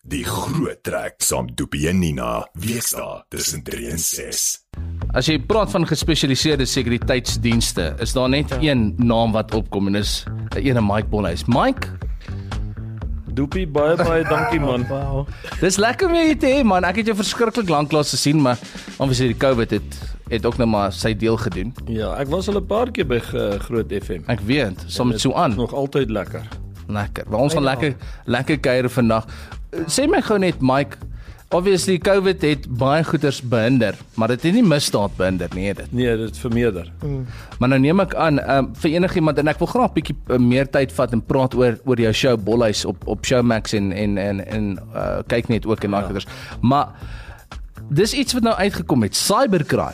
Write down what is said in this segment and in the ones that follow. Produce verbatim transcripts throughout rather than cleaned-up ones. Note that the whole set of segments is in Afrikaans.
Die Groot Trek saam Doopie en Nina, weekdae tussen drie en ses. As jy praat van gespesialiseerde sekuriteitsdienste, is daar net ja. een naam wat opkom en is ene Mike Bolhuis. Mike? Doopie, baie baie dankie man. Wow. Dis lekker om jy te hê man. Ek het jou verskriklik lank laas gesien, maar obviously die COVID het het ook nou maar sy deel gedoen. Ja, ek was al 'n paar keer by uh, Groot F M. Ek weet, saam met so aan. Nog altyd lekker. Lekker. Maar ons gaan lekker lekker kuier vandag. Sê my gou net Mike, obviously COVID het baie goeders behinder, maar dit het nie misdaad behinder nie, dit. Nee, dit vermeerder. Mm. Maar nou neem ek aan um, vir enigiemand en ek wil graag 'n bietjie uh, meer tyd vat en praat oor oor jou show Bolhuis op op Showmax en en en en uh, kyk net ook en daai goeders. Maar dis iets wat nou uitgekom het. Cybercrime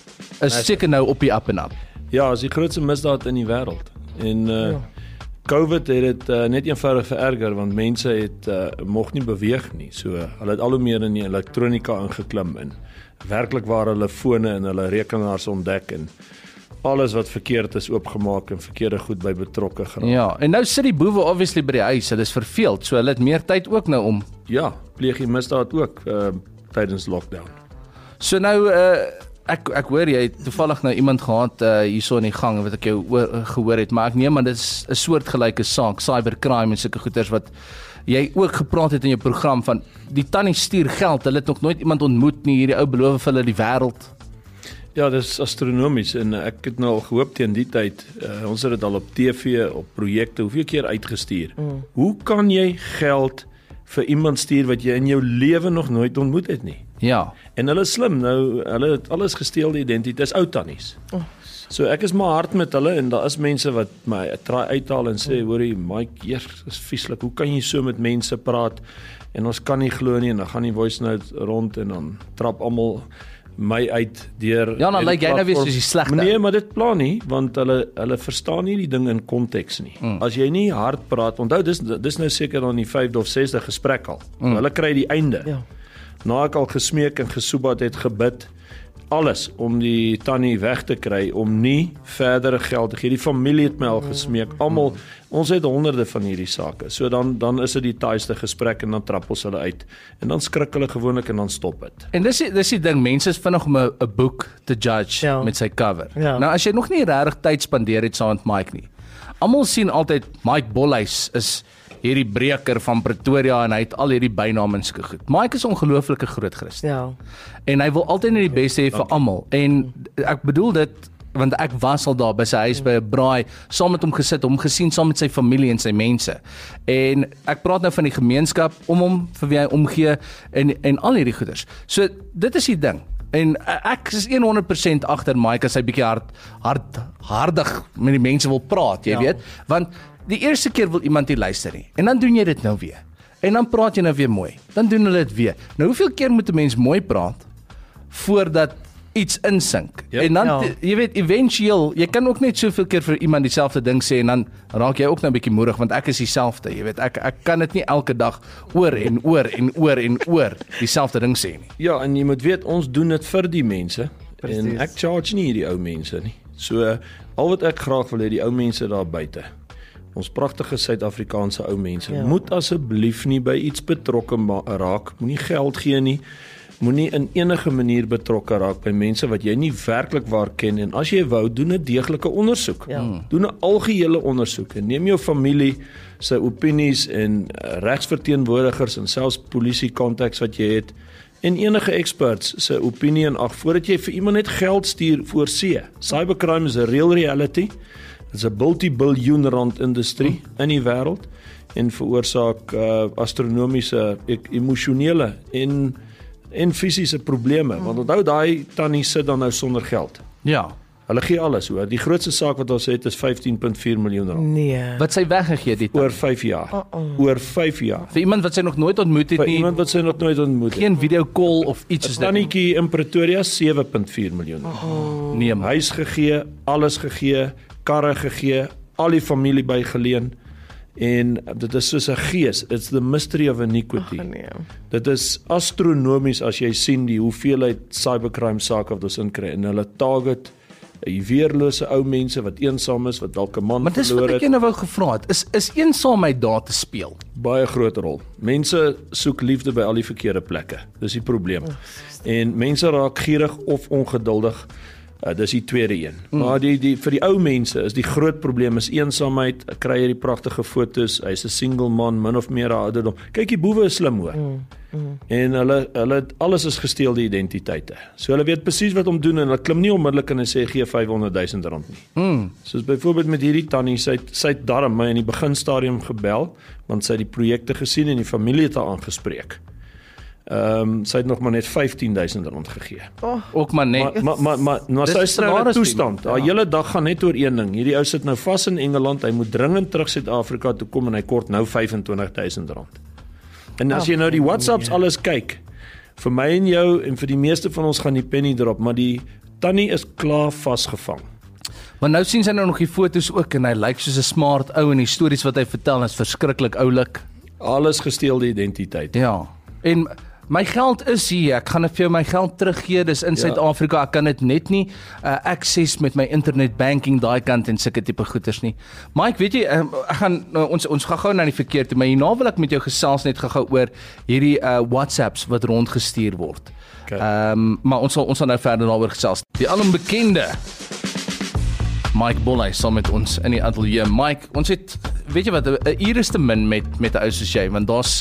is seker nou op die up en up. Ja, is die grootste misdaad in die wêreld. En uh, ja. COVID het dit uh, net eenvoudig vererger want mense het uh, mocht nie beweeg nie. So hulle het al hoe meer in die elektronika ingeklim en werklik waar hulle fone en hulle rekenaars ontdek en alles wat verkeerd is oopgemaak en verkeerde goed by betrokke geraak. Ja, en nou sit die boewe obviously by die huis. Hulle is verveeld, so hulle het meer tyd ook nou om. Ja, pleeg die misdaad ook uh, tydens lockdown. So nou uh, Ek ek hoor jy het toevallig nou iemand gehad uh, hierso in die gang wat ek jou oor, uh, gehoor het, maar ek neem aan dit is 'n soortgelyke saak, cybercrime en sulke goeters wat jy ook gepraat het in jou program van die tannie stuur geld, hulle het nog nooit iemand ontmoet nie, hierdie ou beloof vir hulle die wêreld. Ja, dit is astronomies en ek het nou al gehoop teen die tyd, uh, ons het dit al op T V, op projekte, hoeveel keer uitgestuur. Mm. Hoe kan jy geld vir iemand stuur wat jy in jou lewe nog nooit ontmoet het nie? Ja. En hulle is slim, nou, hulle het alles gesteelde identiteit, dis ou tannies. Oh. So ek is maar hard met hulle en daar is mense wat my try uithaal en sê, hoorie, Mike, eer, is vieslik, hoe kan jy so met mense praat? En ons kan nie glo nie, en dan gaan die voice note rond en dan trap almal my uit deur. Ja, dan lyk jy nou weer soos die slegte. Nee, maar dit pla nie, want hulle hulle verstaan nie die ding in konteks nie. Mm. As jy nie hard praat, onthou dis dis nou seker dan die vyfde of sesde gesprek al. Mm. Hulle kry die einde. Ja. Na ek al gesmeek en gesoebat het, gebid, alles om die tannie weg te kry, om nie verdere geld te gee. Die familie het my al gesmeek, almal, ons het honderde van hierdie sake. So dan dan is dit die taaiste gesprek en dan trap ons hulle uit. En dan skrik hulle gewoonlik en dan stop dit. En dis dis die ding, mense is vinnig om 'n boek te judge ja. met sy cover. Ja. Nou as jy nog nie regtig tyd spandeer het saam met Mike nie. Almal sien altyd Mike Bolhuis is hierdie breker van Pretoria en hy het al hierdie byname en sulke goed. Mike is 'n ongelooflike groot Christen. Ja. En hy wil altyd net die beste hê vir almal. En ek bedoel dit want ek was al daar by sy huis by 'n braai, saam met hom gesit, hom gesien saam met sy familie en sy mense. En ek praat nou van die gemeenskap om hom vir wie hy omgee en en al hierdie goeders. So dit is die ding. En ek is honderd persent agter Mike as hy bietjie hard hard hardig met die mense wil praat, jy ja. weet, want die eerste keer wil iemand nie luister nie. En dan doen jy dit nou weer. En dan praat jy nou weer mooi. Dan doen hulle dit weer. Nou hoeveel keer moet 'n mens mooi praat voordat iets insink? Yep. En dan ja. jy weet eventueel, jy kan ook net soveel keer vir iemand dieselfde ding sê en dan raak jy ook nou 'n bietjie moedig want ek is dieselfde, jy weet. Ek ek kan dit nie elke dag oor en oor en oor en oor dieselfde ding sê nie. Ja, en jy moet weet ons doen dit vir die mense. Precies. En ek charge nie hierdie ou mense nie. So al wat ek graag wil hê die ou mense daar buite. Ons pragtige Suid-Afrikaanse ou mense, ja. moet asseblief nie by iets betrokke raak, moenie geld gee nie, moenie in enige manier betrokke raak by mense wat jy nie werklik waar ken, en as jy wou, doen 'n deeglike ondersoek, ja. doen 'n algehele ondersoek, en neem jou familie sy opinies en regsverteenwoordigers en selfs polisie contacts wat jy het, en enige experts sy opinie in ag, voordat jy vir iemand net geld stuur voor see. Cybercrime is a real reality. Dit is 'n multi-biljoen rand industrie mm. in die wêreld en veroorsaak uh, astronomiese, emosionele en en fisiese probleme. Mm. Want onthou daai tannie sit dan nou sonder geld. Ja. Hulle gee alles hoor. Die grootste saak wat ons het is vyftien komma vier miljoen rand. Nee. Wat sy weggegee die oor vyf jaar. Oh, oh. Oor vyf jaar. Vir iemand wat sy nog nooit ontmoet het nie. Vir iemand wat sy nog nooit ontmoet het. Geen video call of iets soos dit. Tannietjie in Pretoria sewe komma vier miljoen. Oh. Nee, huis gegee, alles gegee, karre gegee, al die familie bygeleen. En dit is soos 'n gees. It's the mystery of iniquity. Ach, nee. Dit is astronomies as jy sien die hoeveelheid cybercrime sake wat ons inkry en hulle target 'n weerlose ou mense wat eensaam is, wat dalk 'n man maar dis verloor wat ek het. jou nou wou gevra het, is, is eensaamheid daar te speel? Baie groot rol. Mense soek liefde by al die verkeerde plekke. Dis die probleem. En mense raak gierig of ongeduldig. Uh, dis die tweede een. Mm. Maar die die vir die ou mense is die groot probleem is eensaamheid. Ek kry hierdie pragtige foto's. Hy's 'n single man, min of meer ouderdom. Kyk, die boewe is slim hoor. Mm. Mm. En hulle hulle alles is gesteelde identiteite. So hulle weet presies wat om doen en hulle klim nie onmiddellik en sê gee vyfhonderd duisend rand nie. Mm. Soos byvoorbeeld met hierdie tannie, sy sy het darm my in die beginstadium gebel want sy het die projekte gesien en die familie het haar aangespreek. Ehm um, sy het nog maar net vyftien duisend rand gegee. Oh, ook maar net. Maar maar maar, maar, maar sy is in 'n toestand. Haar ja. hele dag gaan net oor een ding. Hierdie ou sit nou vas in Engeland. Hy moet dringend terug Suid-Afrika toe kom en hy kort nou vyfentwintig duisend rand. En as jy nou die WhatsApps alles kyk, vir my en jou en vir die meeste van ons gaan die penny drop, maar die tannie is klaar vasgevang. Maar nou sien sy nou nog die foto's ook en hy lyk soos 'n smart ou en die stories wat hy vertel is verskriklik oulik. Alles gesteelde identiteit. Ja. En my geld is hier, ek gaan vir jou my geld teruggee, dis in Suid-Afrika, ja. Ek kan dit net nie uh, access met my internet banking daai kant en sulke tipe goeders nie. Maar ek weet jy, uh, ek gaan, uh, ons, ons gaan gou na die verkeer toe, maar hierna wil ek met jou gesels net gou oor hierdie uh, WhatsApps wat rondgestuur word. Okay. Um, maar ons sal, ons sal nou verder daaroor gesels. Die alombekende Mike Bolley saam met ons in die ateljee. Mike, ons het, weet jy wat, 'n uur is te min met, met 'n ou soos jy, want daar's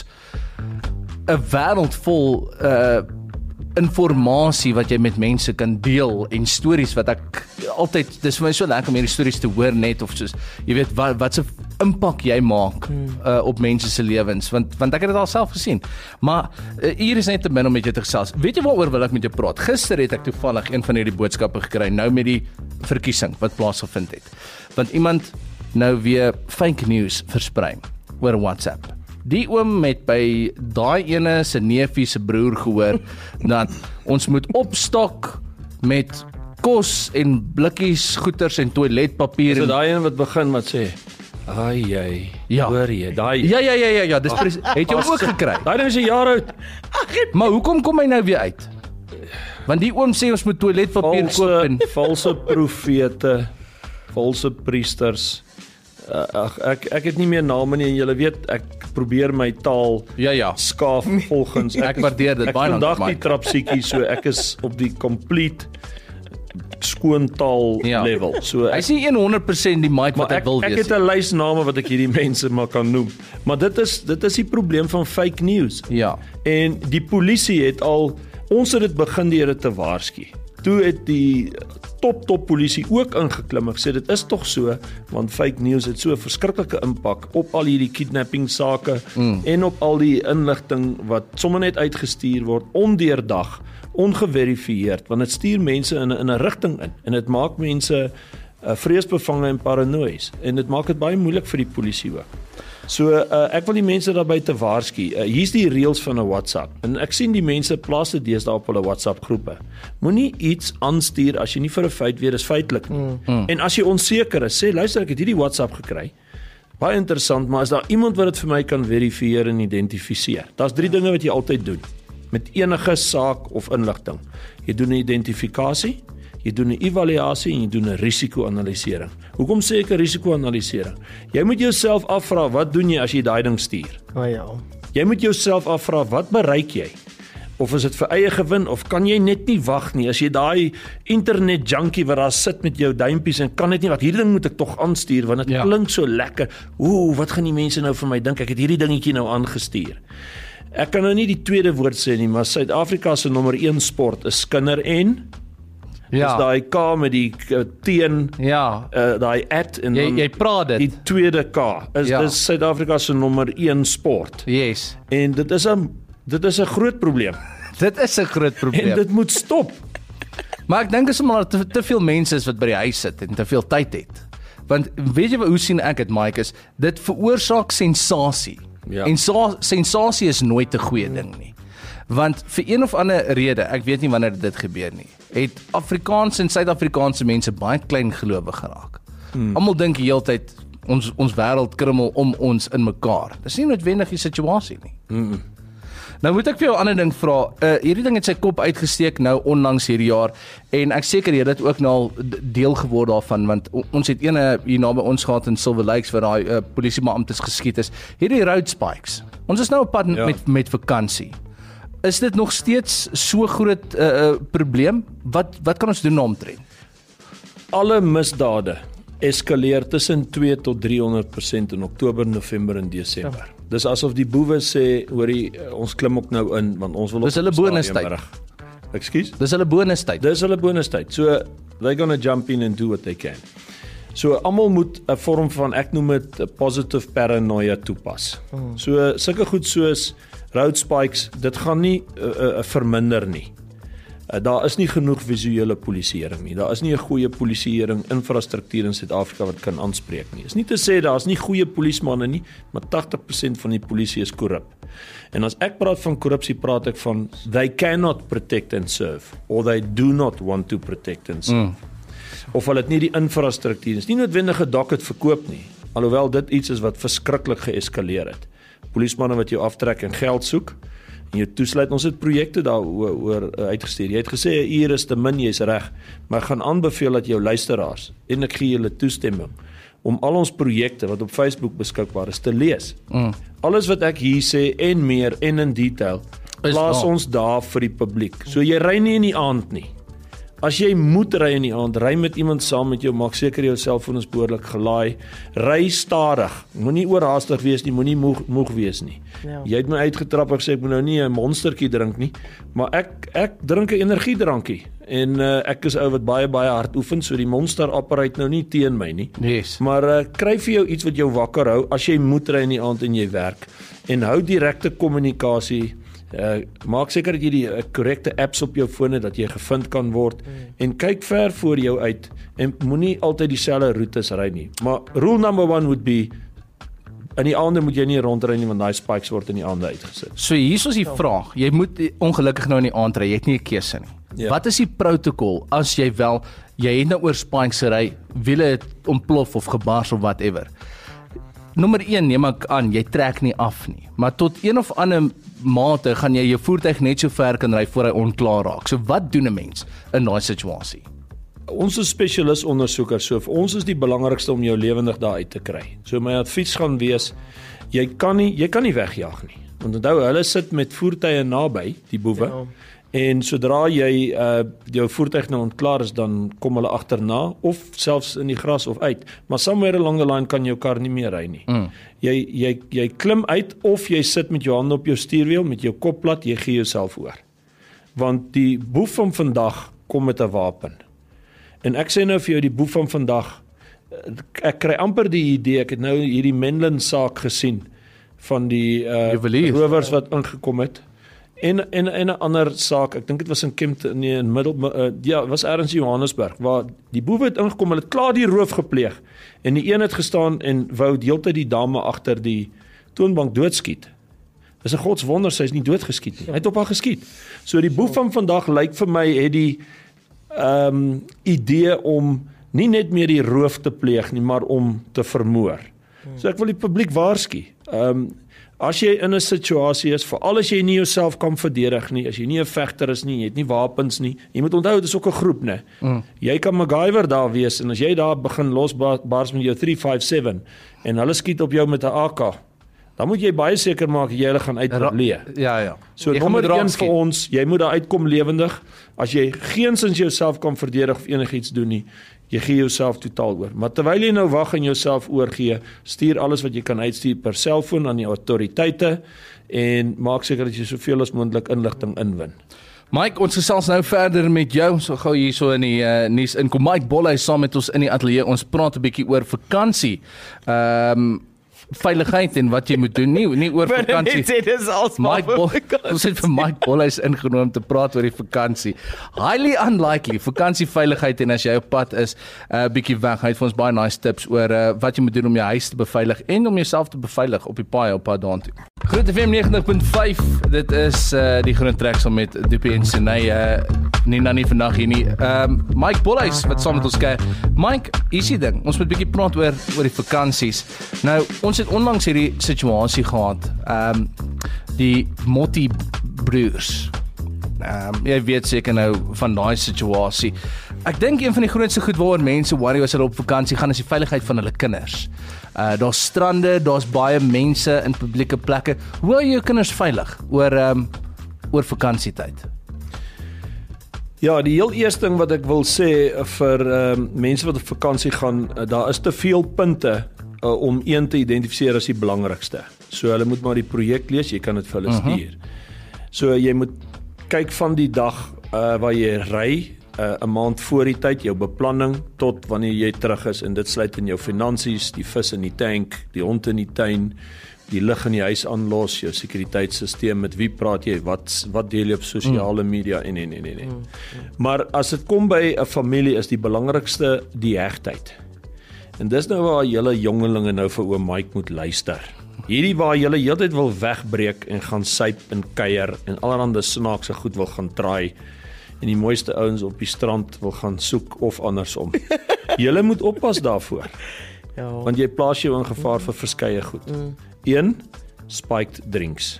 'n wêreld vol uh informasie wat jy met mense kan deel en stories wat ek altyd, dis vir my so lekker om hierdie stories te hoor net of soos jy weet wat wat se impak jy maak uh, op mense se lewens want want ek het dit al self gesien. Maar uh, hier is net te min om met jou te gesels. Weet jy waaroor wil ek met jou praat? Gister het ek toevallig een van hierdie boodskappe gekry nou met die verkiesing wat plaasgevind het. Want iemand nou weer fake news versprei oor WhatsApp. Die oom het by daai ene se neefie se broer gehoor dat ons moet opstok met kos en blikkies goeders en toiletpapier. Is dit daai een wat begin wat sê ai jy, ja. hoor jy, daai Ja ja ja ja ja, dis presies. Het jy ook gekry? Daai ding is 'n jaar oud. Maar hoekom kom hy nou weer uit? Want die oom sê ons moet toiletpapier koop en valse profete, valse priesters. Uh, ag ek ek het nie meer name nie en julle weet ek probeer my taal ja ja skaaf volgens ek, ek waardeer dit baie. Ek vandag die trapsiekie so ek is op die complete skoon taal ja. level. So hy sê honderd persent die mic wat hy wil wees. Ek het 'n lys name wat ek hierdie mense maar kan noem. Maar dit is dit is die probleem van fake news. Ja. En die polisie het al ons het dit begin deur dit te waarsku. Toe het die top top polisie ook ingeklim en gesê dit is tog so want fake news het so 'n verskriklike impak op al hierdie kidnapping sake mm. en op al die inligting wat sommer net uitgestuur word ondeurdag, ongeverifieerd want dit stuur mense in 'n in 'n rigting in en dit maak mense uh, vreesbevange en paranoïes en dit maak dit baie moeilik vir die polisie ook. So uh, ek wil die mense daarby te waarsku. Uh, hier's die reëls van 'n WhatsApp. En ek sien die mense plaas dit deesdae op hulle WhatsApp groepe. Moenie iets aanstuur as jy nie vir 'n feit weet dis feitelik nie. Mm. Mm. En as jy onseker is, sê luister ek het hierdie WhatsApp gekry. Baie interessant, maar is daar iemand wat dit vir my kan verifieer en identifiseer? Daar's drie dinge wat jy altyd doen met enige saak of inligting. Jy doen 'n identifikasie, jy doen 'n evaluasie en jy doen 'n risiko-analisering. Hoekom sê ek 'n risiko-analisering? Jy moet jouself afvra, wat doen jy as jy daai ding stuur? O oh, ja. Jy moet jouself afvra, wat bereik jy? Of is dit vir eie gewin of kan jy net nie wag nie as jy daai internet junkie wat daar sit met jou duimpies en kan net nie wat hierdie ding moet ek tog aanstuur want dit ja. klink so lekker. Ooh, wat gaan die mense nou vir my dink? Ek het hierdie dingetjie nou aangestuur. Ek kan nou nie die tweede woord sê nie, maar Suid-Afrika se nommer een sport is skinder en ja. Dis daai K met die teen ja. uh, daai at en jy, jy praat dit. Die tweede K is ja. dis Suid-Afrika se nommer een sport. Yes. En dit is 'n dit is 'n groot probleem. Dit is 'n groot probleem. En dit moet stop. Maar ek dink is omdat te, te veel mense is wat by die huis sit en te veel tyd het. Want weet jy hoe sien ek dit, Mike, is dit veroorsaak sensasie. Ja. En so, sensasie is nooit 'n goeie ding nie. Want vir een of ander rede, ek weet nie wanneer dit gebeur nie, het Afrikaanse en Suid-Afrikaanse mense baie klein gelowig geraak. Hmm. Almal dink die hele tyd ons ons wêreld krummel om ons in mekaar. Dis nie noodwendig die situasie nie. Hmm. Nou moet ek vir jou 'n ander ding vra. Uh, hierdie ding het sy kop uitgesteek nou onlangs hierdie jaar en ek seker jy het ook nou al deel geword daarvan want ons het ene hier naby ons gehad in Silver Lakes waar daai uh, polisiebeamptes geskiet is. Hierdie road spikes. Ons is nou op pad ja. met met vakansie. Is dit nog steeds so groot 'n uh, uh, probleem? Wat wat kan ons doen omtrent? Alle misdade eskaleer tussen twee tot driehonderd persent in Oktober, November en Desember. Ja. Dis asof die boewe sê, hoorie, ons klim ook nou in want ons wil op Dis hulle bonustyd. Ekskuus? Dis hulle bonustyd. Dis hulle bonustyd. So they're gonna jump in and do what they can. So almal moet 'n vorm van, ek noem dit 'n positive paranoia toepas. Hmm. So sulke goed soos road spikes, dit gaan nie 'n uh, uh, verminder nie. Uh, daar is nie genoeg visuele polisieering nie. Daar is nie 'n goeie polisieering infrastruktuur in Suid-Afrika wat kan aanspreek nie. Is nie te sê daar is nie goeie polismanne nie, maar agtig persent van die polisie is korrup. En as ek praat van korrupsie, praat ek van they cannot protect and serve or they do not want to protect and serve. Mm. Of hulle het nie die infrastruktuur, is nie noodwendige docket verkoop nie, alhoewel dit iets is wat verskriklik geeskaleer het. Polismanne wat jou aftrek en geld soek, en jou toesluit, ons het projekte daaroor uitgestuur. Jy het gesê, 'n uur is te min, jy's reg, maar ek gaan aanbeveel dat jou luisteraars, en ek gee julle toestemming, om al ons projekte wat op Facebook beskikbaar is, te lees. Mm. Alles wat ek hier sê, en meer, en in detail, plaas ons daar vir die publiek. So jy ry nie in die aand nie. As jy moet ry in die aand, ry met iemand saam met jou, maak seker jou selfoon is behoorlik gelaai, ry stadig, moenie oorhaastig wees nie, moenie moeg, moeg wees nie. Ja. Jy het my uitgetrap en gesê, ek moet nou nie 'n monstertjie drink nie, maar ek, ek drink 'n energiedrankie, en uh, ek is ou wat baie, baie hard oefen, so die monster apparaat nou nie teen my nie, yes. maar uh, kry vir jou iets wat jou wakker hou, as jy moet ry in die aand en jy werk, en hou direkte kommunikasie. Uh, maak seker dat jy die korrekte uh, apps op jou foon het, dat jy gevind kan word, mm. en kyk ver voor jou uit, en moenie altyd dieselfde roetes ry nie. Maar rule number one would be, in die aande moet jy nie rondry nie, want daai spikes word in die aande uitgesit. So hier is die vraag, jy moet ongelukkig nou in die aand ry, jy het nie 'n keuse nie. Ja. Wat is die protokol, as jy wel, jy het nou oor spikes ry, wiele het ontplof of gebars of whatever. Nommer een, neem ek aan, jy trek nie af nie, maar tot een of ander mate gaan jy jou voertuig net so ver kan ry voor hy onklaar raak. So wat doen 'n mens in daai situasie? Ons is spesialis ondersoekers, so vir ons is die belangrikste om jou lewendig daar uit te kry. So my advies gaan wees, jy kan nie, jy kan nie wegjaag nie. Want onthou, hulle sit met voertuie naby, die boewe, ja. En sodra jy uh, jou voertuig nou ontklaar is, dan kom hulle agterna, of selfs in die gras of uit. Maar somewhere along the line kan jou kar nie meer ry nie. Mm. Jy, jy, jy klim uit, of jy sit met jou hande op jou stuurwiel, met jou kop plat, jy gee jouself oor. Want die boef van vandag kom met 'n wapen. En ek sê nou vir jou, die boef van vandag, ek kry amper die idee, ek het nou hierdie Menlyn saak gesien, van die uh, rowers wat ingekom het, En en en 'n ander saak, ek dink dit was in Kempton, nee, in middel uh, ja, was ergens in Johannesburg, waar die boewe het ingekom, hulle het klaar die roof gepleeg, en die een het gestaan en wou deeltyd die dame agter die toonbank doodskiet. Dis 'n godswonder, sy is nie doodgeskiet nie. Hy het op haar geskiet. So die boef van vandag lyk vir my het die ehm um, idee om nie net meer die roof te pleeg nie, maar om te vermoor. So ek wil die publiek waarsku. Ehm um, As jy in 'n situasie is, veral as jy nie jouself kan verdedig nie, as jy nie 'n vegter is nie, jy het nie wapens nie, jy moet onthou, dit is ook 'n groep, né? Mm. Jy kan MacGyver daar wees, en as jy daar begin losbars met jou drie vyf sewe, en hulle skiet op jou met 'n A K, dan moet jy baie seker maak, jy hulle gaan uitleef. Ja, ja. So nommer een vir ons, jy moet daar uitkom lewendig, as jy geensins jouself kan verdedig of enigiets doen nie, jy gee jouself totaal oor. Maar terwyl jy nou wag en jouself oorgee, stuur alles wat jy kan uitstuur per selfoon aan die autoriteite en maak seker dat jy soveel as moontlik inligting inwin. Mike, ons gesels nou verder met jou, so gou hier so in die uh, nuus inkom. Mike Bollhuis saam met ons in die ateljee. Ons praat 'n bietjie oor vakansie. Ehm um, veiligheid en wat jy moet doen, nie nie oor vakansie. Mike Bollhuis, ons het vir Mike Bollhuis ingenooi om te praat oor die vakansie. Highly unlikely, vakansie veiligheid, en as jy op pad is, 'n uh, bietjie weg, hy het vir ons baie nice tips oor uh, wat jy moet doen om jou huis te beveilig en om jouself te beveilig op die paai op pad daartoe. Groot F M negentig punt vyf, dit is uh, die groen trek saam met Dupi en Senay, uh, nie nou nie vandag hier nie. Um, Mike Bollhuis wat saam met ons kyk. Mike, easy ding, ons moet bietjie praat oor oor die vakansies. Nou, ons ons het onlangs hierdie situasie gehad, ehm um, die Motti broers. Ehm um, jy weet seker nou van daai situasie. Ek dink een van die grootste goed waaroor mense worry as hulle op vakansie gaan is die veiligheid van hulle kinders. Uh daar's strande, daar's baie mense in publieke plekke. Hoe hou jy jou kinders veilig oor ehm um, oor vakansietyd? Ja, die heel eerste ding wat ek wil sê vir um, mense wat op vakansie gaan, uh, daar is te veel punte uh, om een te identifiseer as die belangrikste. So hulle moet maar die projek lees, jy kan dit vir hulle uh-huh. stuur. So jy moet kyk van die dag uh, waar jy ry, 'n uh, maand voor die tyd, jou beplanning tot wanneer jy terug is, en dit sluit in jou finansies, die vis in die tank, die hond in die tuin, die lig in die huis aanlos, jou sekuriteitssisteem, met wie praat jy, wat wat deel jy op sosiale media en en en en. en. Maar as dit kom by 'n familie is die belangrikste die hegtheid. En dis nou waar julle jongelinge nou vir oom Mike moet luister. Hierdie waar julle heeltyd wil wegbreek en gaan suip en kuier en allerhande snaakse goed wil gaan traai en die mooiste ouens op die strand wil gaan soek of andersom. Julle moet oppas daarvoor. Ja. Want jy plaas jou in gevaar vir verskeie goed. Mm. een Spiked drinks.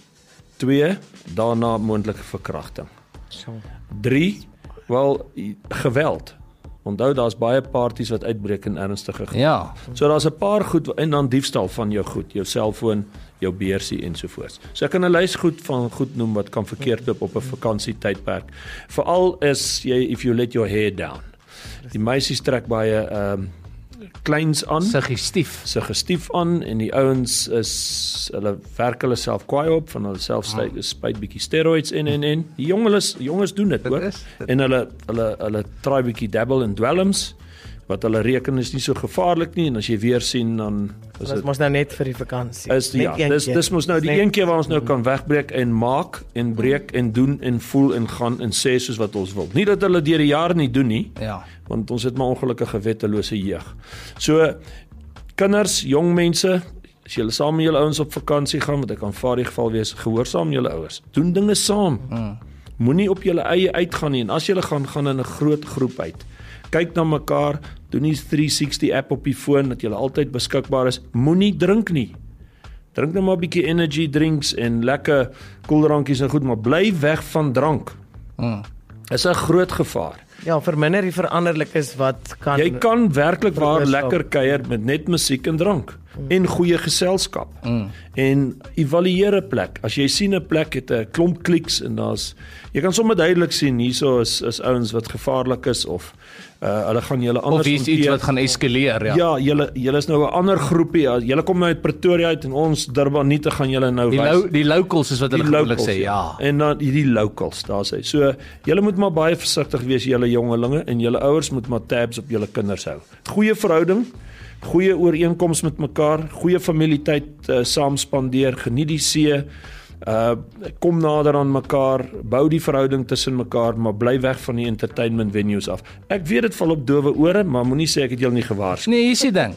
twee Daarna moontlike verkrachting. So. drie Wel, geweld. Onthou, daar's baie parties wat uitbreek in ernstige goed. Ja. So daar's 'n paar goed, en dan diefstal van jou goed, jou selfoon, jou beursie ensovoorts. So ek kan 'n lys goed van goed noem wat kan verkeerd loop op 'n vakansietydperk. Veral is jy if you let your hair down. Die meisies trek baie ehm um, kleins aan, suggestief, suggestief aan, en die ouens is hulle werk hulle self kwaai op van hulle self oh. spuit bietjie steroids in en en die jonges jonges doen dit hoor, en hulle hulle hulle try bietjie dabble in dwelms wat hulle reken is nie so gevaarlik nie, en as jy weer sien dan is dit mos nou net vir die vakansie. Is die, ja, dis dis mos nou die een keer waar ons nou kan wegbreek en maak en breek en doen en voel en gaan en sê soos wat ons wil. Nie dat hulle deur die jare nie doen nie. Ja. Want ons het maar ongelukkige wettelose jeug. So kinders, jong mense, as julle saam met julle ouens op vakansie gaan, wat ek aanvaar die geval wees, gehoorsaam julle ouers. Doen dinge saam. Mm. Moenie op julle eie uitgaan nie, en as julle gaan gaan in 'n groot groep uit. Kyk na mekaar, doen die drie sixty app op die foon dat jy altyd beskikbaar is. Moenie drink nie. Drink net maar 'n bietjie energy drinks en lekker koeldrankies en goed, maar bly weg van drank. Mm. Is 'n groot gevaar. Ja, verminder die veranderlikes wat kan Jy kan werklik waar lekker kuier met net musiek en drank mm. en goeie geselskap. Mm. En evalueer 'n plek. As jy sien 'n plek het 'n klomp kliks en daar's jy kan sommer duidelik sien hierso is is ouens wat gevaarlik is of uh, hulle gaan julle anders of iets, iets wat gaan eskaleer, ja. Ja, julle julle is nou 'n ander groepie. Julle kom nou uit Pretoria uit en ons Durbaniete gaan julle nou die wys. Lo, die locals is wat hulle gewoonlik sê, ja. En dan hierdie locals, daar sê. So julle moet maar baie versigtig wees, julle jongelinge, en julle ouers moet maar tabs op julle kinders hou. Goeie verhouding, goeie ooreenkoms met mekaar, goeie familietyd uh, saam spandeer, geniet die see, uh kom nader aan mekaar, bou die verhouding tussen mekaar, maar bly weg van die entertainment venues af. Ek weet dit val op dowe ore, maar moenie sê ek het julle nie gewaarsku. Nee, hier is die ding.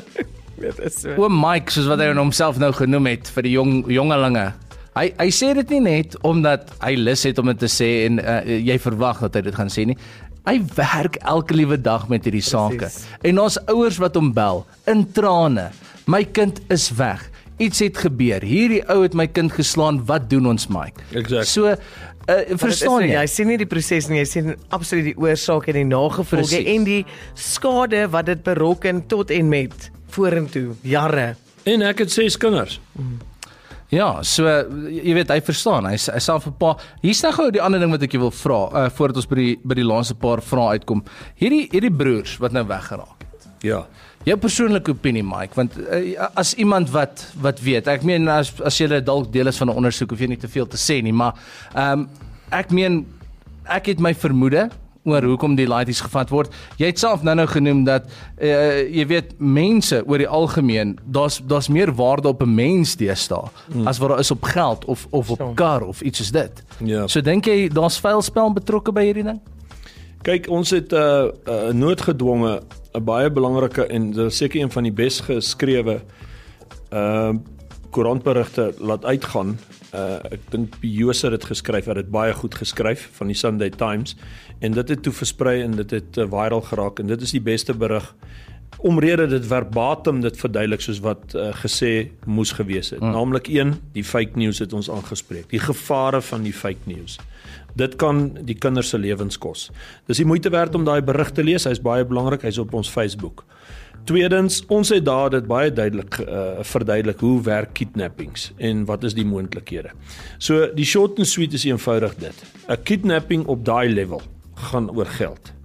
Oom Mike, soos wat hy homself nou genoem het vir die jong jongelinge. Hy hy sê dit nie net omdat hy lus het om dit te sê en uh, jy verwag dat hy dit gaan sê nie. Hy werk elke liewe dag met hierdie sake. En ons ouers wat hom bel in trane. My kind is weg. Iets het gebeur. Hierdie ou het my kind geslaan. Wat doen ons, Mike? Exactly. So, uh, verstaan jy? Jy sien nie die proses nie, jy sien absoluut die oorsaak en die nagevolge en die skade wat dit berokken tot en met vorentoe, jare. En ek het ses kinders. Mm. Ja, so jy weet hy verstaan. Hy hy self 'n paar. Hier's nou gou die ander ding wat ek jou wil vra, uh, voordat ons by die by die laaste paar vrae uitkom. Hierdie hierdie broers wat nou weggeraak het. Ja. Jou persoonlike opinie, Mike, want uh, as iemand wat wat weet, ek meen as as jy dalk deel is van 'n ondersoek, hoef jy nie te veel te sê nie, maar ehm um, ek meen ek het my vermoede oor hoekom die laities gevat word. Jy het self nou-nou genoem dat uh, jy weet mense oor die algemeen, daar's daar's meer waarde op 'n mens deesdae hmm. as wat daar is op geld of of op so. kar of iets soos dit. Ja. So dink jy daar's vuil spel betrokke by hierdie ding? Kyk, ons het 'n uh, uh, noodgedwonge 'n baie belangrike en dit is seker een van die bes geskrewe uh koerantberigte laat uitgaan. Uh ek dink Jose het dit geskryf, het dit baie goed geskryf van die Sunday Times, en dit het toe versprei en dit het uh, viral geraak, en dit is die beste berig omrede dit verbatim dit verduidelik soos wat uh, gesê moes gewees het. Mm. Naamlik een, die fake news het ons aangespreek. Die gevare van die fake news. Dit kan die kinders se lewens kos. Dis die moeite werd om daai berig te lees. Hy's baie belangrik. Hy's op ons Facebook. Tweedens, ons het daar dit baie duidelik uh, verduidelik hoe werk kidnappings en wat is die moontlikhede. So die short and sweet is eenvoudig dit. 'n Kidnapping op daai level gaan oor geld.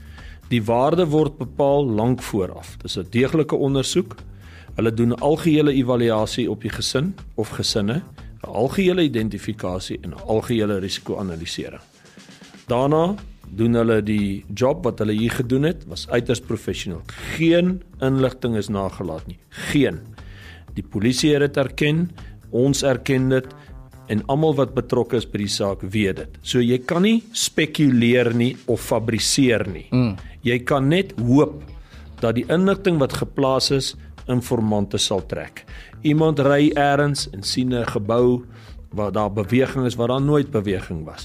Die waarde word bepaal lank vooraf. Dis 'n deeglike ondersoek. Hulle doen 'n algehele evaluasie op die gesin of gesinne, 'n algehele identifikasie en 'n algehele risiko-analisering. Daarna doen hulle die job wat hulle hier gedoen het, was uiters professioneel. Geen inligting is nagelaat nie. Geen. Die polisie het dit erken, ons erken dit en almal wat betrokke is by die saak weet dit. So jy kan nie spekuleer nie of fabriseer nie. Mm. Jy kan net hoop dat die inligting wat geplaas is informante sal trek. Iemand ry elders en sien 'n gebou waar daar beweging is waar daar nooit beweging was.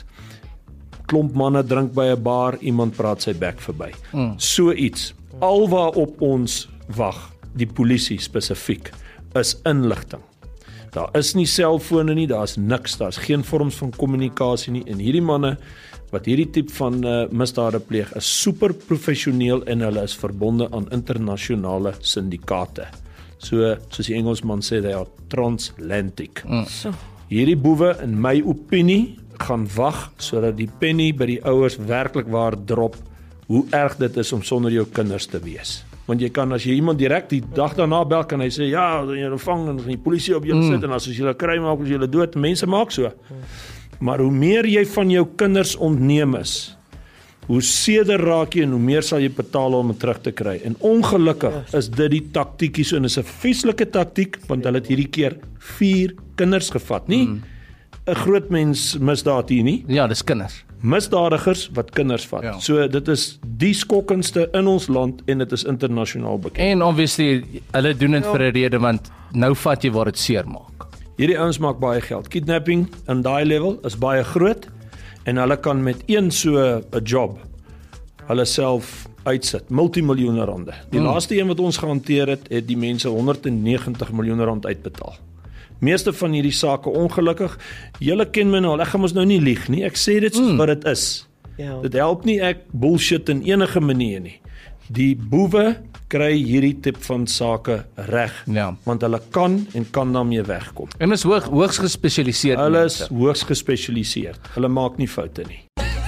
Klomp manne drink by 'n bar, iemand praat sy bek verby. Mm. So iets. Alwaarop ons wag, die polisie spesifiek, is inligting. Daar is nie selfone nie, daar's niks, daar's geen vorms van kommunikasie nie en hierdie manne wat hierdie tipe van uh, misdade pleeg is super professioneel en hulle is verbonde aan internasionale syndikaate. So soos die Engelsman sê, they are transatlantic. Mm. So. Hierdie boewe in my opinie gaan wag sodat die penny by die ouers werklik waar drop hoe erg dit is om sonder jou kinders te wees. Want jy kan as jy iemand direk die dag daarna bel kan hy sê ja, jy vang en die polisie op julle mm. sit en as jy hulle kry maak as jy hulle dood, mense maak so. Mm. Maar hoe meer jy van jou kinders ontneem is, hoe seerder raak jy en hoe meer sal jy betaal om dit terug te kry. En ongelukkig is dit die taktiekies en is 'n vieslike taktiek want hulle het hierdie keer vier kinders gevat, nie 'n mm. groot mens misdaad hier nie. Ja, dis kinders. Misdadigers wat kinders vat. Ja. So dit is die skokkendste in ons land en dit is internasionaal bekend. En obviously hulle doen dit ja. vir 'n rede want nou vat jy waar dit seer maak. Hierdie ouens maak baie geld. Kidnapping in daai level is baie groot en hulle kan met een so 'n job hulle self uitsit, multimiljoene rande. Die hmm. laaste een wat ons gehanteer het, het die mense honderd en negentig miljoen rand uitbetaal. Meeste van hierdie sake ongelukkig, julle ken my nou, ek gaan mos nou nie lieg nie, ek sê dit soos mm. wat dit is. Ja. Dit help nie ek bullshit in enige manier nie. Die boewe kry hierdie tip van sake reg, ja. want hulle kan en kan daarmee wegkom. En is hoog, hoogs gespesialiseerd. Hulle is hoogs gespesialiseerd, hulle maak nie foute nie.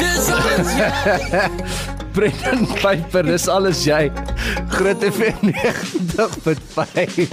Brendan Piper, dis alles jy. Groot F M negentig punt vyf.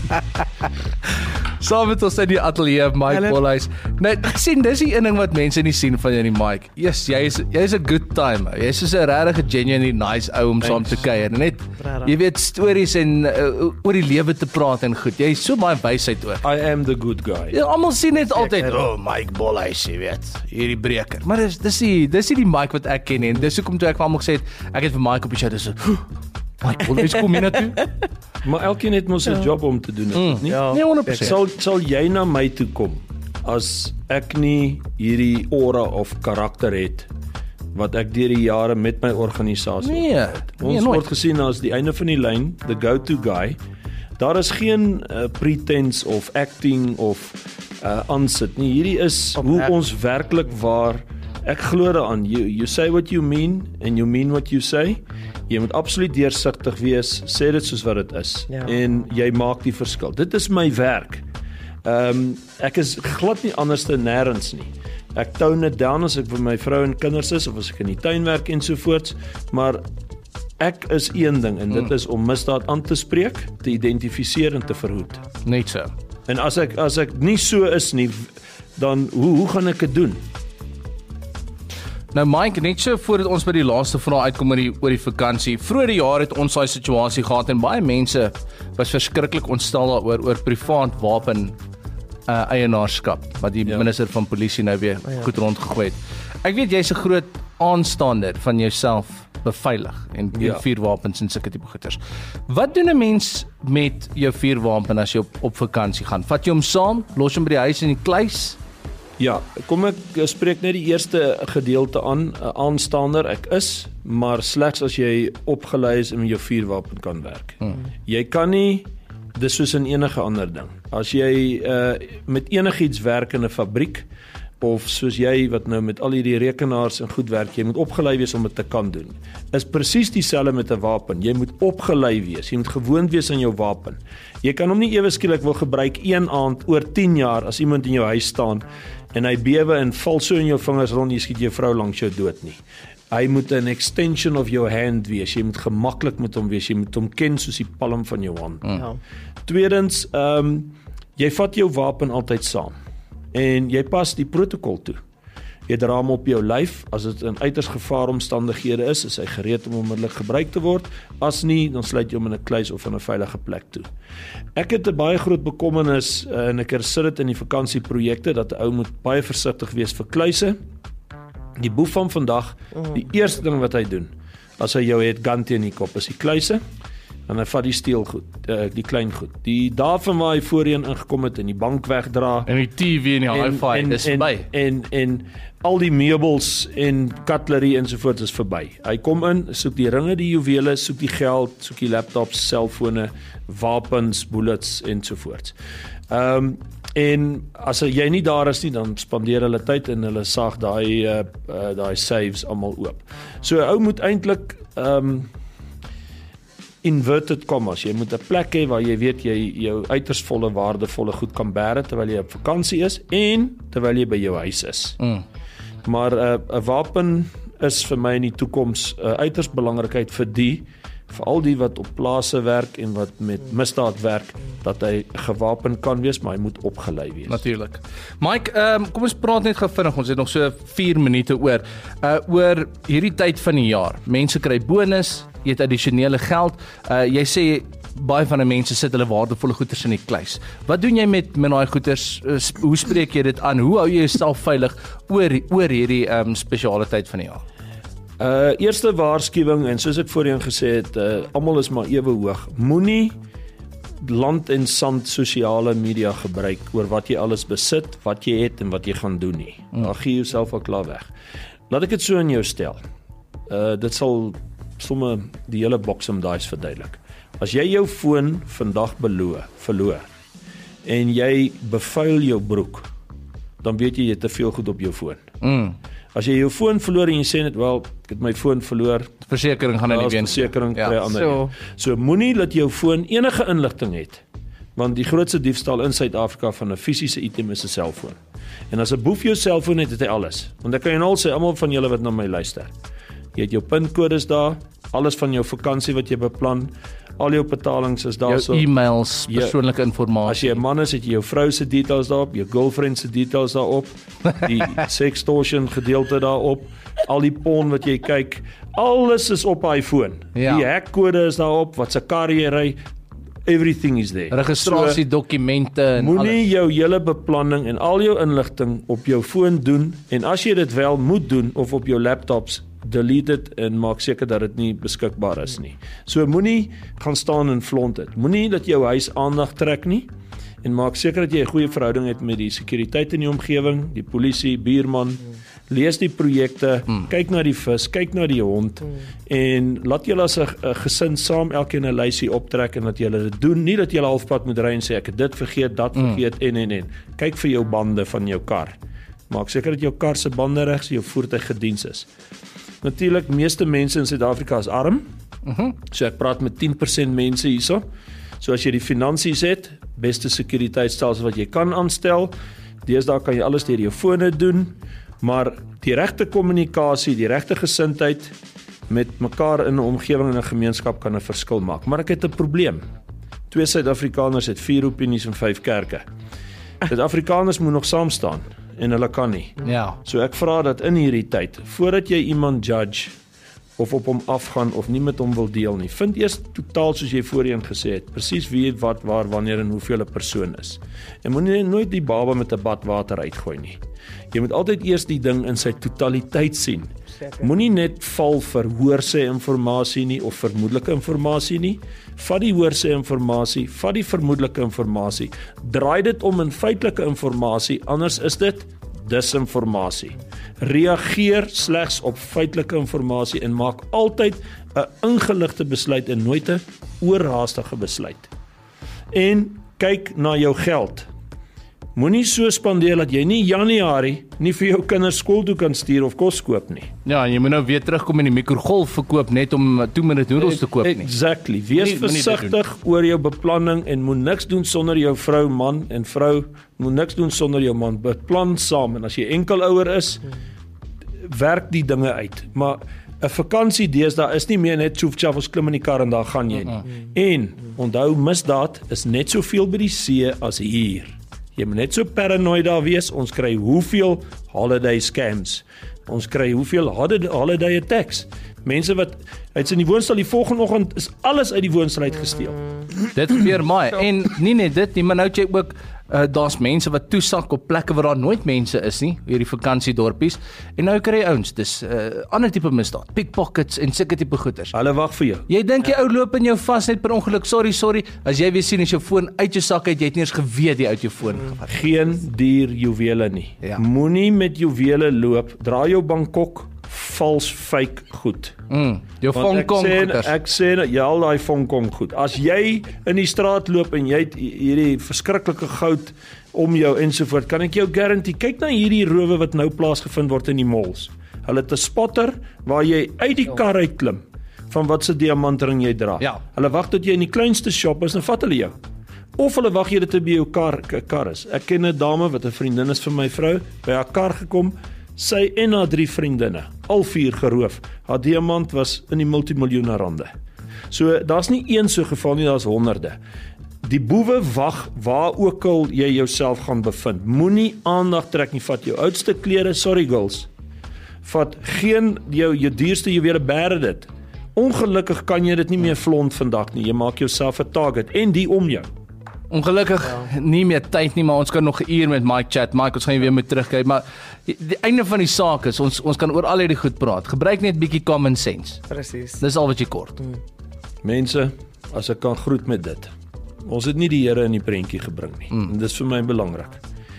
Saam met ons in die ateljee, Mike Bolhuis. Nee, sien, dis die een ding wat mense nie sien van jou nie, Mike. Yes, jy is jy is 'n good timer. Jy is so 'n regtig genuinely nice ou om saam te kuier. Net jy weet stories en uh, oor die lewe te praat en goed. Jy is so baie wysheid oor. I am the good guy. Ja, almal sien net altyd, oh, Mike Bolhuis, jy weet, hierdie breker. Maar dis dis die dis die Mike wat ek ken en dis hoekom toe ek vir almal gesê het, ek het vir Mike op die show dis Mike Bolhuis kom hier na toe. Maar elkeen het mos 'n ja. job om te doen, mm, nie? Ja. Nee, honderd persent. Sal sal jy na my toe kom as ek nie hierdie aura of karakter het wat ek deur die jare met my organisasie nee, het. Ons nee, word gesien as die einde van die lyn, the go-to guy. Daar is geen uh, pretense of acting of uh, aansit nie. Hierdie is op hoe act. Ons werklik waar ek glo daaraan. You you say what you mean and you mean what you say. Jy moet absoluut deursigtig wees, sê dit soos wat dit is ja. en jy maak die verskil. Dit is my werk. Ehm um, ek is glad nie anders te nêrens nie. Ek tone dit down as ek vir my vrou en kinders is of as ek in die tuin werk en so voorts, maar ek is een ding en dit is om misdaad aan te spreek, te identifiseer en te verhoed. Net so. En as ek as ek nie so is nie, dan hoe hoe gaan ek dit doen? Nou Mike, net so voordat ons by die laaste vraag uitkom oor die, oor die vakansie. Vroeër die jaar het ons daai situasie gehad en baie mense was verskriklik ontstel daaroor oor privaat wapen uh, eienaarskap wat die ja. minister van polisie nou weer oh, ja. goed rondgegooi het. Ek weet jy's 'n groot aanstander van jouself beveilig en jou ja. vuurwapens en sulke tipe goeders. Wat doen 'n mens met jou vuurwapen as jy op, op vakansie gaan? Vat jy hom saam, los hom by die huis in die kluis? Ja, kom ek spreek net die eerste gedeelte aan, aanstaander, ek is, maar slegs as jy opgelei is en met jou vuurwapen kan werk. Hmm. Jy kan nie, dis soos in enige ander ding. As jy uh, met enigiets werk in 'n fabriek, of soos jy wat nou met al hierdie rekenaars en goed werk, jy moet opgelei wees om dit te kan doen. Is presies dieselfde met 'n wapen. Jy moet opgelei wees, jy moet gewoond wees aan jou wapen. Jy kan hom nie ewe skielik wil gebruik een aand oor tien jaar as iemand in jou huis staan en hy bewe en val so in jou vingers rond, jy skiet jou vrou langs jou dood nie. Hy moet 'n extension of your hand wees. Jy moet gemaklik met hom wees. Jy moet hom ken soos die palm van jou hand. Mm. Ja. Tweedens, ehm um, jy vat jou wapen altyd saam en jy pas die protokol toe. Jy dra hom op jou lyf. As dit in uiters gevaaromstandighede is, is hy gereed om onmiddellik gebruik te word. As nie, dan sluit jy hom in 'n kluis of in 'n veilige plek toe. Ek het 'n baie groot bekommernis uh, en ek hersit dit in die vakansieprojekte dat 'n ou moet baie versigtig wees vir kluise. Die boef van vandag, die eerste ding wat hy doen, as hy jou het gun teen die kop, is die kluise, en hy vat die steelgoed, die klein goed. Die daarvan waar hy voorheen ingekom het, en die bank wegdra, en die T V en die hi-fi, dis verby. En, en, en al die meubels en cutlery ensovoorts is verby. Hy kom in, soek die ringe, die juwele, soek die geld, soek die laptops, selfone, wapens, bullets ensovoorts. Ehm um, En as jy nie daar is nie, dan spandeer hulle tyd en hulle saag daai uh, uh, daai saves almal oop. So 'n ou moet eintlik um, inverted commas. Jy moet 'n plek hê waar jy weet jy jou uiters volle waardevolle goed kan bære terwyl jy op vakansie is en terwyl jy by jou huis is. Mm. Maar 'n uh, 'n wapen is vir my in die toekoms 'n uh, uiters belangrikheid vir die veral die wat op plase werk en wat met misdaad werk, dat hy gewapen kan wees, maar hy moet opgelei wees. Natuurlik. Mike, um, kom ons praat net gou vinnig, ons het nog so vier minute oor, uh, oor hierdie tyd van die jaar. Mense kry bonus, jy het addisionele geld, uh, jy sê, baie van die mense sit hulle waardevolle goederes in die kluis. Wat doen jy met, met daai goederes, uh, hoe spreek jy dit aan, hoe hou jy jouself veilig oor, oor hierdie um, spesiale tyd van die jaar? Uh, eerste waarskuwing, en soos ek voorheen gesê het, uh, almal is maar ewe hoog. Moenie land en sand sosiale media gebruik oor wat jy alles besit, wat jy het en wat jy gaan doen nie. Mm. Dan gee jy jouself al klaar weg. Laat ek dit so in jou stel. Uh, dit sal somme die hele boksem daais verduidelik. As jy jou foon vandag beloor, verloor en jy bevuil jou broek, dan weet jy jy het te veel goed op jou foon. Mm. As jy jou foon verloor en jy sê net, wel, ek het my foon verloor, versekering gaan in die wens. Versekering kry ja. ander. So, so moenie dat jou foon enige inligting het, want die grootste diefstal in Suid-Afrika van 'n fisiese item is 'n selfoon. En as 'n boef jou selfoon het, het hy alles. Want ek kan jou al sê, almal van julle wat na my luister, jy het jou pinkodes daar, alles van jou vakansie wat jy beplan, al jou betalings is daar, jou so, e-mails, persoonlike inligting. As jy 'n man is, het jy jou vrou se details daarop, jou girlfriend se details daarop, die sextortion gedeelte daarop, al die porn wat jy kyk, alles is op hy foon. Ja. Die hackkode is daarop, wat se kar jy ry, everything is there. Registrasie dokumente en moenie jou hele beplanning en al jou inligting op jou foon doen, en as jy dit wel moet doen of op jou laptops, delete dit en maak seker dat dit nie beskikbaar is nie. So moenie gaan staan en flaunt dit. Moenie dat jou huis aandag trek nie, en maak seker dat jy 'n goeie verhouding het met die sekuriteit in die omgewing, die polisie, buurman. Hmm. Lees die projekte, hmm. kyk na die vis, kyk na die hond, hmm. en laat julle as 'n gesin saam elkeen 'n lysie optrek en dat julle dit doen, nie dat julle halfpad moet ry en sê ek het dit vergeet, dat vergeet hmm. en en en. Kyk vir jou bande van jou kar. Maak seker dat jou kar se bande reg is, jou voertuig gediens is. Natuurlik, meeste mense in Suid-Afrika is arm. Uh-huh. So ek praat met tien persent mense hierso. So as jy die finansies het, beste sekuriteitstelsel wat jy kan aanstel. Deesdae kan jy alles deur jou fone doen, maar die regte kommunikasie, die regte gesindheid met mekaar in 'n omgewing en 'n gemeenskap kan 'n verskil maak. Maar ek het 'n probleem. Twee Suid-Afrikaners het vier opinies en vyf kerke. Suid-Afrikaners moet nog saam staan. En hulle kan nie. Ja. So ek vra dat in hierdie tyd, voordat jy iemand judge, of op hom afgaan, of nie met hom wil deel nie, vind eers totaal soos jy voorheen gesê het, presies wie, wat, waar, wanneer en hoeveel 'n persoon is. En moenie nooit die baba met 'n bad water uitgooi nie. Jy moet altyd eers die ding in sy totaliteit sien. Moenie net val vir hoorsê informasie nie, of vermoedelike informasie nie. Vat die hoorsê informasie, vat die vermoedelike informasie, draai dit om in feitelike informasie, anders is dit disinformasie. Reageer slegs op feitelike informasie en maak altyd 'n ingeligte besluit en nooit 'n oorhaastige besluit. En kyk na jou geld. Moenie so spandeer dat jy nie Januarie nie vir jou kinders skool toe kan stuur of kos koop nie. Ja, en jy moet nou weer terugkom en die mikrogolf verkoop net om two minute noodles te koop nie. Exactly. Wees Moenie- moenie dit versigtig oor jou beplanning en moet niks doen sonder jou vrou, man en vrou moet niks doen sonder jou man. Beplan saam en as jy enkelouer is, werk die dinge uit. Maar 'n vakansie deesdae is nie meer net tjoef-tjaf, ons klim in die kar en daar gaan jy nie. En onthou, misdaad is net soveel by die see as hier. Jy moet net so paranoid daar wees. Ons kry hoeveel holiday scams. Ons kry hoeveel holiday attacks. Mense wat uit in die woonstel die volgende oggend is alles uit die woonstel uitgesteel. Dit gebeur maar en nie net dit nie, maar nou het jy ook uh, daar's mense wat toesak op plekke waar daar nooit mense is nie, hierdie vakansiedorpies. En nou kry jy ouens, dis 'n uh, ander tipe misdaad, pickpockets en sulke tipe goeders. Hulle wag vir jou. Jy dink jy ou loop in jou vas net per ongeluk, sorry, sorry, as jy weer sien as jou foon uit jou sak uit, jy het nie eens geweet jy uit jou foon gevat. Geen duur juwele nie. Ja. Moenie met juwele loop. Dra jou Bangkok vals fake goed. Mm, jou Want Hong ek Kong sê, goeders. ek sê ja, al daai Hong Kong goed. As jy in die straat loop en jy het hierdie verskriklike goud om jou ensovoort, kan ek jou garantie, kyk na hierdie rowe wat nou plaasgevind word in die malls. Hulle het 'n spotter waar jy uit die kar uit klim van wat se diamantring jy dra. Ja. Hulle wag tot jy in die kleinste shop is en vat hulle jou. Of hulle wag jy dit te by jou kar kar is. Ek ken 'n dame wat 'n vriendin is vir my vrou, by haar kar gekom. Sy en haar drie vriendinne, al vier geroof. Haar diamant was in die multimiljoene rande. So daar's nie een so geval nie, daar's honderde. Die boewe wag waar ook al jy jouself gaan bevind. Moenie aandag trek nie, vat jou oudste klere, sorry girls. Vat geen jou jou duurste juwele, bære dit. Ongelukkig kan jy dit nie meer flaunt vandag nie. Jy maak jouself 'n target en die om jou. Ongelukkig ja. nie meer tyd nie, maar ons kan nog 'n uur met Mike chat. Mike, ons gaan jy weer moet terugkyk, maar die, die einde van die saak is ons ons kan oor al hierdie goed praat. Gebruik net bietjie common sense. Presies. Dis al wat jy kort. Mm. Mense, as ek kan groet met dit. Ons het nie die Here in die prentjie gebring nie. Mm. En dis vir my belangrik.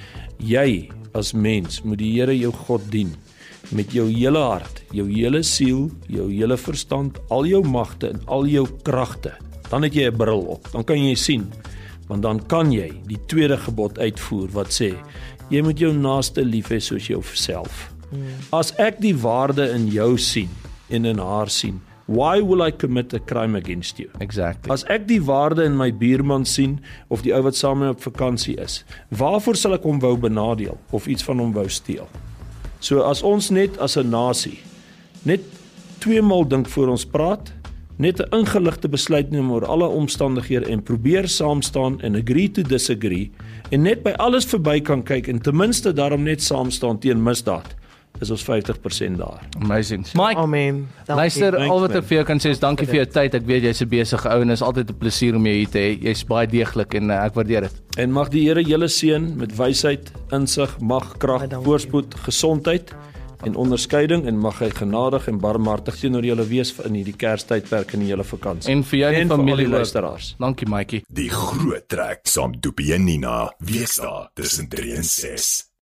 Jy as mens moet die Here jou God dien met jou hele hart, jou hele siel, jou hele verstand, al jou magte en al jou kragte. Dan het jy 'n bril op. Dan kan jy sien. Want dan kan jy die tweede gebod uitvoer wat sê, jy moet jou naaste lief hê soos jouself. Mm. As ek die waarde in jou sien en in haar sien, why will I commit a crime against you? Exactly. As ek die waarde in my buurman sien of die ou wat saam met my op vakansie is, waarvoor sal ek hom wou benadeel of iets van hom wou steel? So as ons net as 'n nasie net twee maal dink voor ons praat, net 'n ingeligte besluit neem oor alle omstandighede en probeer saam staan en agree to disagree en net by alles verby kan kyk en ten minste daarom net saam staan teen misdaad, is ons fifty percent daar. Amazing. Mike, Amen. luister, Thanks, al wat man. ek vir jou kan sê is dankie vir jou tyd. Ek weet jy's 'n besige ou en is altyd 'n plesier om jou hier te hê. Jy's baie deeglik en uh, ek waardeer dit. En mag die Here julle seën met wysheid, insig, mag, krag, Baie dankie. voorspoed, gesondheid en onderskeiding en mag hy genadig en barmhartig teenoor julle wees in hierdie Kerstydperk en die hele vakansie. En vir jou en En vir al familie die ook. luisteraars. Dankie Mikey. Die groot trek saam Doopie en Nina. Wees daar tussen drie en ses.